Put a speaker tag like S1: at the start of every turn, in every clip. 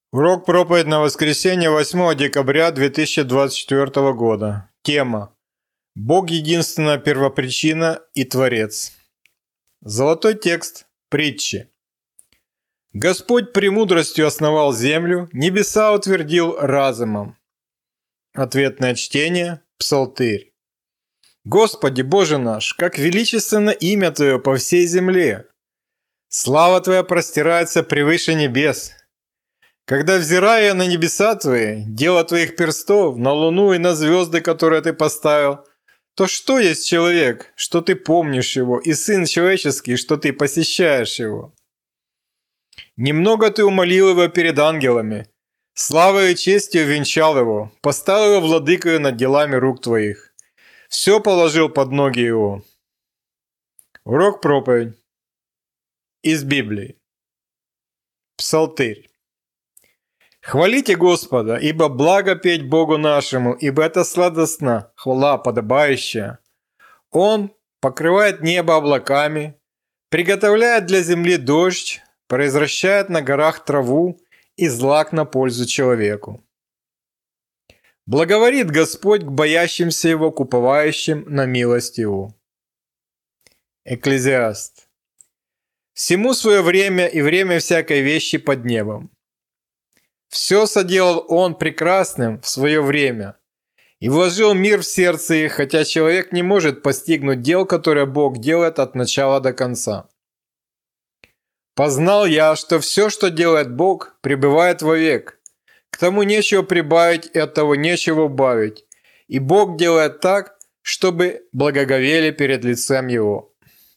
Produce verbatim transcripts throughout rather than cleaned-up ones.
S1: Урок проповедь на воскресенье восьмого декабря две тысячи двадцать четвёртого года. Тема: Бог единственная первопричина и Творец. Золотой текст притчи. Господь премудростью основал землю, небеса утвердил разумом. Ответное чтение. Псалтырь. Господи, Боже наш, как величественно имя Твое по всей земле! Слава Твоя простирается превыше небес. Когда взираю я на небеса Твои, дело Твоих перстов, на луну и на звезды, которые Ты поставил, то что есть человек, что Ты помнишь его, и сын человеческий, что Ты посещаешь его? Немного Ты умолил его перед ангелами, славой и честью венчал его, поставил его владыкою над делами рук Твоих. Все положил под ноги его. Урок проповедь из Библии. Псалтырь. Хвалите Господа, ибо благо петь Богу нашему, ибо это сладостно, хвала подобающая. Он покрывает небо облаками, приготовляет для земли дождь, произвращает на горах траву и злак на пользу человеку. Благоворит Господь к боящимся Его, к уповающим на милость Его. Экклезиаст. Всему свое время и время всякой вещи под небом. Все соделал Он прекрасным в свое время и вложил мир в сердце их, хотя человек не может постигнуть дел, которые Бог делает от начала до конца. Познал я, что все, что делает Бог, пребывает вовек. К тому нечего прибавить и от того нечего убавить. И Бог делает так, чтобы благоговели перед лицем Его.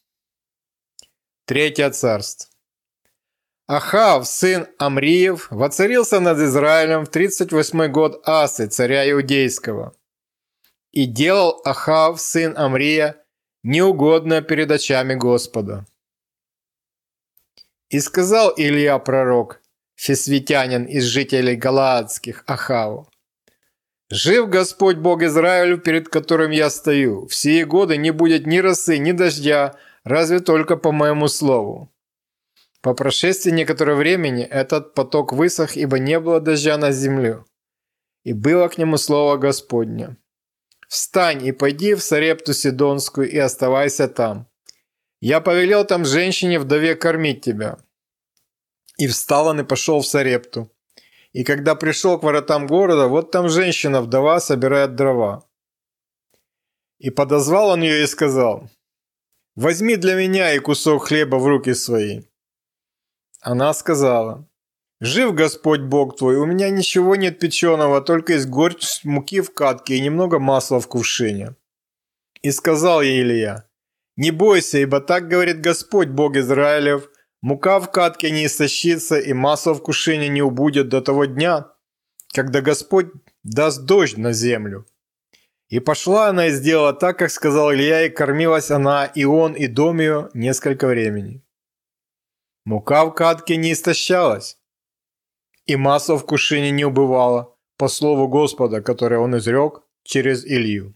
S1: Третье царство. Ахав, сын Амриев, воцарился над Израилем в тридцать восьмой год Асы, царя Иудейского. И делал Ахав, сын Амрия, неугодное перед очами Господа. И сказал Илия пророк, фесвитянин из жителей Галаадских, Ахаву: «Жив Господь Бог Израилю, перед которым я стою. В сие годы не будет ни росы, ни дождя, разве только по моему слову». По прошествии некоторого времени этот поток высох, ибо не было дождя на землю. И было к нему слово Господне: «Встань и пойди в Сарепту Сидонскую и оставайся там. Я повелел там женщине-вдове кормить тебя». И встал он и пошел в Сарепту. И когда пришел к воротам города, вот там женщина-вдова собирает дрова. И подозвал он ее и сказал: «Возьми для меня и кусок хлеба в руки свои». Она сказала: «Жив Господь Бог твой, у меня ничего нет печеного, только есть горсть муки в катке и немного масла в кувшине». И сказал ей Илия: «Не бойся, ибо так говорит Господь Бог Израилев: мука в катке не истощится и масло в кувшине не убудет до того дня, когда Господь даст дождь на землю». И пошла она и сделала так, как сказал Илия, и кормилась она, и он, и дом ее несколько времени. Мука в катке не истощалась, и масло в кувшине не убывало, по слову Господа, которое он изрек через Илью.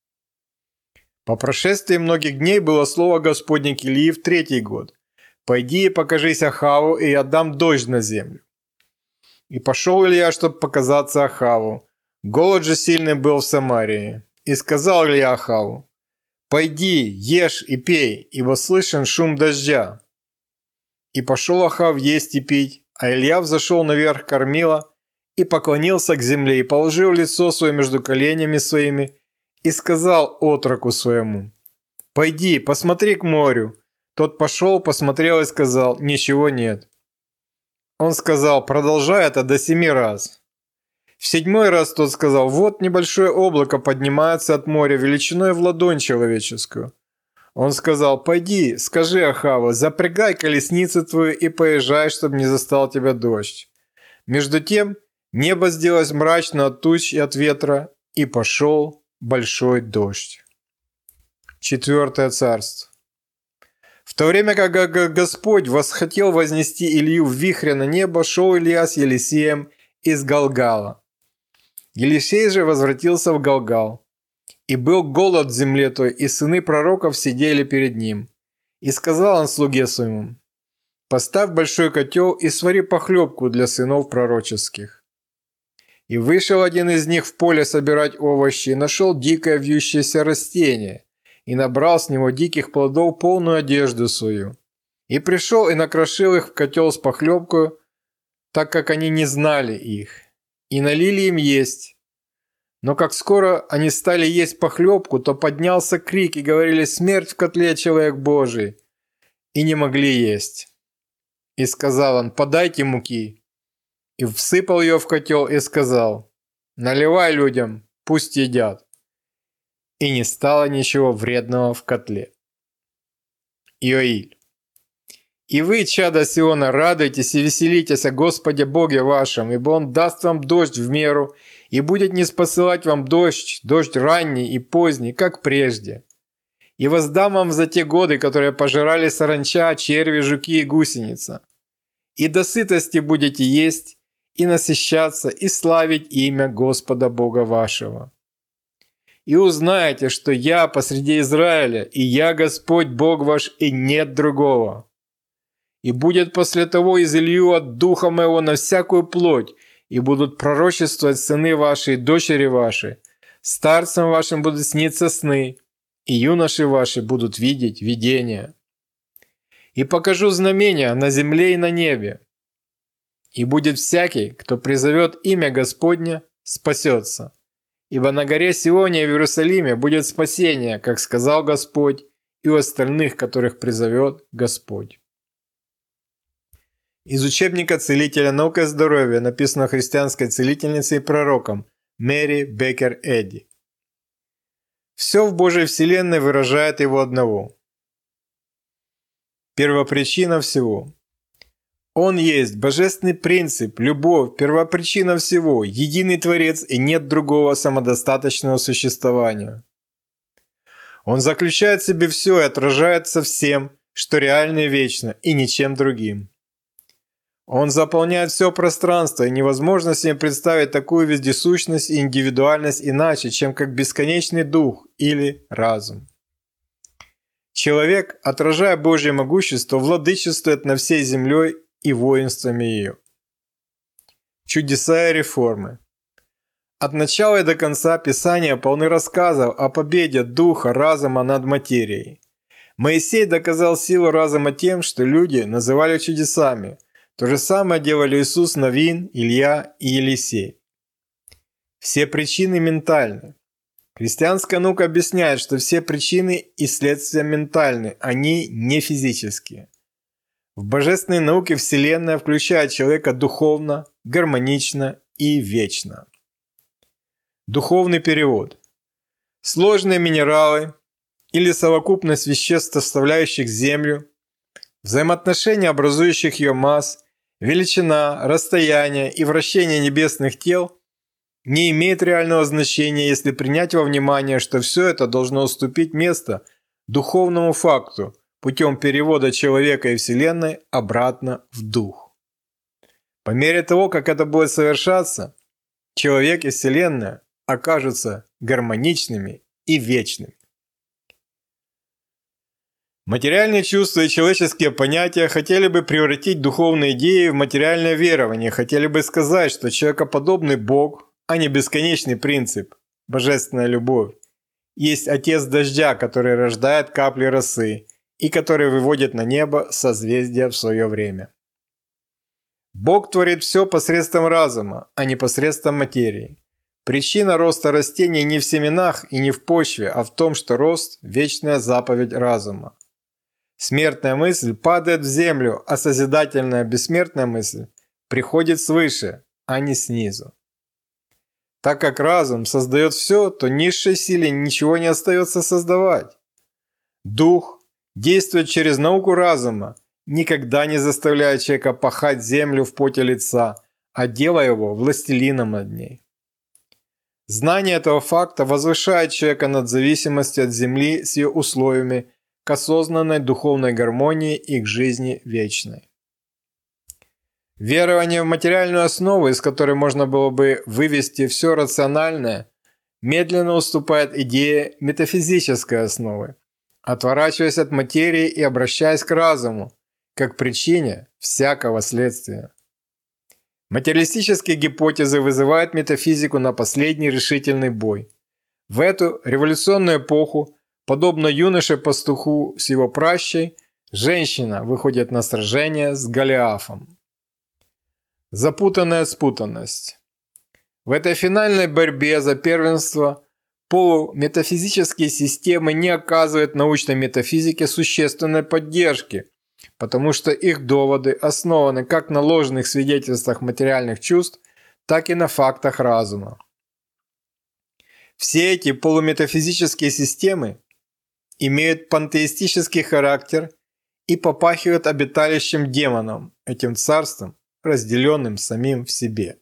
S1: По прошествии многих дней было слово Господне к Илии в третий год: «Пойди и покажись Ахаву, и я дам дождь на землю». И пошел Илья, чтобы показаться Ахаву. Голод же сильный был в Самарии. И сказал Илья Ахаву: «Пойди, ешь и пей, ибо слышен шум дождя». И пошел Ахав есть и пить, а Илья взошел наверх кормила и поклонился к земле, и положил лицо свое между коленями своими, и сказал отроку своему: «Пойди, посмотри к морю». Тот пошел, посмотрел и сказал: «Ничего нет». Он сказал: «Продолжай это до семи раз». В седьмой раз тот сказал: «Вот небольшое облако поднимается от моря величиной в ладонь человеческую». Он сказал: «Пойди, скажи Ахаву: запрягай колесницу твою и поезжай, чтобы не застал тебя дождь». Между тем небо сделалось мрачно от туч и от ветра, и пошел большой дождь. Четвертое царство. В то время как Господь восхотел вознести Илью в вихре на небо, шел Илья с Елисеем из Галгала. Елисей же возвратился в Галгал. И был голод в земле той, и сыны пророков сидели перед ним. И сказал он слуге своему: поставь большой котел и свари похлебку для сынов пророческих». И вышел один из них в поле собирать овощи, и нашел дикое вьющееся растение, и набрал с него диких плодов полную одежду свою. И пришел и накрошил их в котел с похлебкою, так как они не знали их, и налили им есть. Но как скоро они стали есть похлебку, то поднялся крик, и говорили: «Смерть в котле, человек Божий!» И не могли есть. И сказал он: «Подайте муки». И всыпал ее в котел и сказал: «Наливай людям, пусть едят». И не стало ничего вредного в котле. Иоиль. «И вы, чада Сиона, радуйтесь и веселитесь о Господе Боге вашем, ибо Он даст вам дождь в меру, и будет не спосылать вам дождь, дождь ранний и поздний, как прежде. И воздам вам за те годы, которые пожирали саранча, черви, жуки и гусеница. И до сытости будете есть, и насыщаться, и славить имя Господа Бога вашего. И узнаете, что я посреди Израиля, и я Господь Бог ваш, и нет другого. И будет после того изылью от Духа Моего на всякую плоть, и будут пророчествовать сыны ваши и дочери ваши, старцам вашим будут сниться сны, и юноши ваши будут видеть видения. И покажу знамения на земле и на небе. И будет всякий, кто призовет имя Господне, спасется. Ибо на горе Сионе и в Иерусалиме будет спасение, как сказал Господь, и у остальных, которых призовет Господь». Из учебника «Целителя наука и здоровья», написано христианской целительницей и пророком Мэри Беккер Эдди. Все в Божьей Вселенной выражает Его одного. Первопричина всего. Он есть божественный принцип, любовь, первопричина всего, единый Творец, и нет другого самодостаточного существования. Он заключает в себе все и отражается всем, что реально и вечно, и ничем другим. Он заполняет все пространство, и невозможно себе представить такую вездесущность и индивидуальность иначе, чем как бесконечный дух или разум. Человек, отражая Божье могущество, владычествует над всей землей и воинствами ее. Чудеса и реформы. От начала и до конца Писания полны рассказов о победе духа разума над материей. Моисей доказал силу разума тем, что люди называли чудесами. То же самое делали Иисус Навин, Илья и Елисей. Все причины ментальны. Христианская наука объясняет, что все причины и следствия ментальны, они не физические. В божественной науке Вселенная включает человека духовно, гармонично и вечно. Духовный перевод. Сложные минералы или совокупность веществ, составляющих Землю, взаимоотношения, образующих ее масс, величина, расстояние и вращение небесных тел не имеет реального значения, если принять во внимание, что все это должно уступить место духовному факту путем перевода человека и Вселенной обратно в дух. По мере того, как это будет совершаться, человек и Вселенная окажутся гармоничными и вечными. Материальные чувства и человеческие понятия хотели бы превратить духовные идеи в материальное верование, хотели бы сказать, что человекоподобный Бог, а не бесконечный принцип, божественная любовь, есть Отец дождя, который рождает капли росы и который выводит на небо созвездия в свое время. Бог творит все посредством разума, а не посредством материи. Причина роста растений не в семенах и не в почве, а в том, что рост – вечная заповедь разума. Смертная мысль падает в землю, а созидательная бессмертная мысль приходит свыше, а не снизу. Так как разум создает все, то низшей силе ничего не остается создавать. Дух действует через науку разума, никогда не заставляя человека пахать землю в поте лица, а делая его властелином над ней. Знание этого факта возвышает человека над зависимостью от земли с ее условиями к осознанной духовной гармонии и к жизни вечной. Верование в материальную основу, из которой можно было бы вывести все рациональное, медленно уступает идее метафизической основы, отворачиваясь от материи и обращаясь к разуму, как причине всякого следствия. Материалистические гипотезы вызывают метафизику на последний решительный бой. В эту революционную эпоху, подобно юноше-пастуху с его пращей, женщина выходит на сражение с Голиафом. Запутанная спутанность. В этой финальной борьбе за первенство полуметафизические системы не оказывают научной метафизике существенной поддержки, потому что их доводы основаны как на ложных свидетельствах материальных чувств, так и на фактах разума. Все эти полуметафизические системы имеют пантеистический характер и попахивают обиталищем демоном, этим царством, разделенным самим в себе.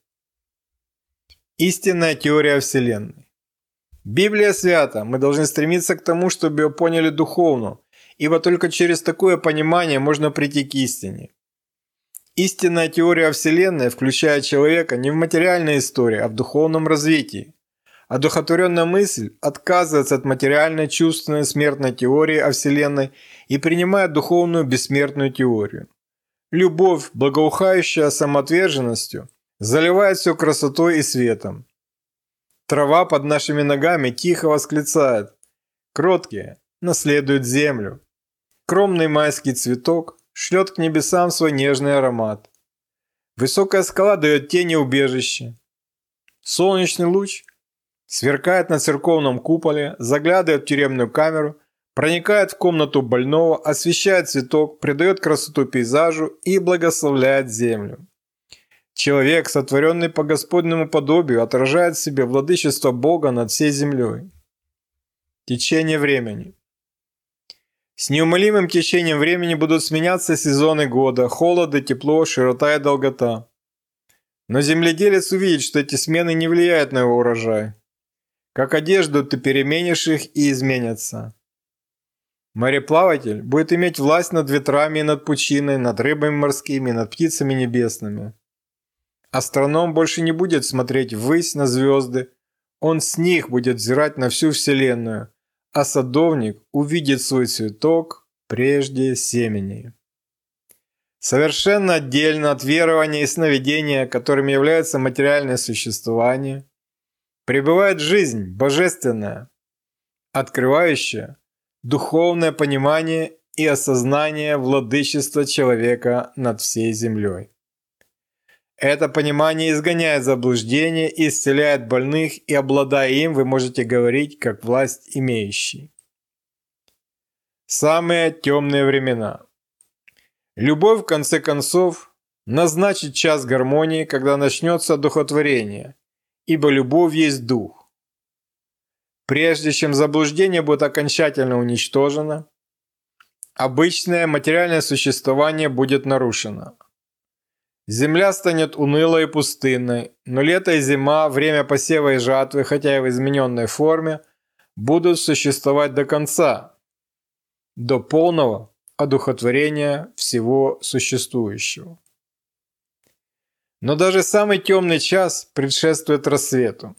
S1: Истинная теория Вселенной. Библия свята, мы должны стремиться к тому, чтобы ее поняли духовно, ибо только через такое понимание можно прийти к истине. Истинная теория Вселенной включает человека не в материальной истории, а в духовном развитии. Одухотворенная мысль отказывается от материальной чувственной смертной теории о Вселенной и принимает духовную бессмертную теорию. Любовь, благоухающая самоотверженностью, заливает все красотой и светом. Трава под нашими ногами тихо восклицает: «Кроткие наследуют землю». Скромный майский цветок шлет к небесам свой нежный аромат. Высокая скала дает тени убежище. Солнечный луч сверкает на церковном куполе, заглядывает в тюремную камеру, проникает в комнату больного, освещает цветок, придает красоту пейзажу и благословляет землю. Человек, сотворенный по Господнему подобию, отражает в себе владычество Бога над всей землей. Течение времени. С неумолимым течением времени будут сменяться сезоны года, холод и тепло, широта и долгота. Но земледелец увидит, что эти смены не влияют на его урожай. Как одежду ты переменишь их и изменятся. Мореплаватель будет иметь власть над ветрами и над пучиной, над рыбами морскими, над птицами небесными. Астроном больше не будет смотреть ввысь на звезды, он с них будет взирать на всю Вселенную, а садовник увидит свой цветок прежде семени. Совершенно отдельно от верования и сновидения, которым является материальное существование, пребывает жизнь божественная, открывающая духовное понимание и осознание владычества человека над всей землей. Это понимание изгоняет заблуждение, исцеляет больных, и, обладая им, вы можете говорить, как власть имеющий. Самые темные времена. Любовь, в конце концов, назначит час гармонии, когда начнется духотворение, ибо любовь есть дух. Прежде чем заблуждение будет окончательно уничтожено, обычное материальное существование будет нарушено. Земля станет унылой и пустынной, но лето и зима, время посева и жатвы, хотя и в измененной форме, будут существовать до конца, до полного одухотворения всего существующего. Но даже самый темный час предшествует рассвету.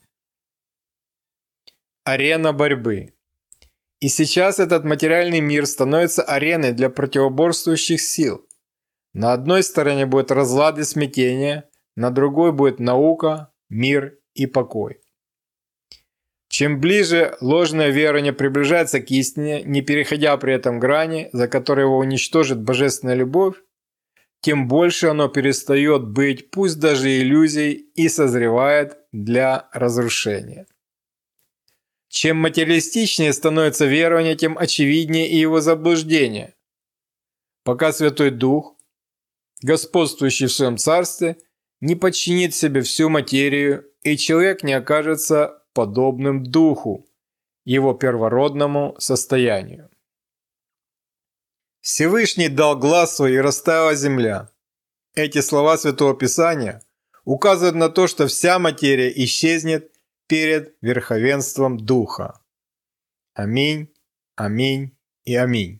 S1: Арена борьбы. И сейчас этот материальный мир становится ареной для противоборствующих сил. На одной стороне будет разлад и смятение, на другой будет наука, мир и покой. Чем ближе ложное верование приближается к истине, не переходя при этом грани, за которой его уничтожит божественная любовь, тем больше оно перестает быть, пусть даже иллюзией, и созревает для разрушения. Чем материалистичнее становится верование, тем очевиднее и его заблуждение. Пока Святой Дух, господствующий в своем царстве, не подчинит себе всю материю, и человек не окажется подобным Духу, его первородному состоянию. Всевышний дал глаз свой, и растаяла земля. Эти слова Святого Писания указывают на то, что вся материя исчезнет перед верховенством Духа. Аминь, аминь и аминь.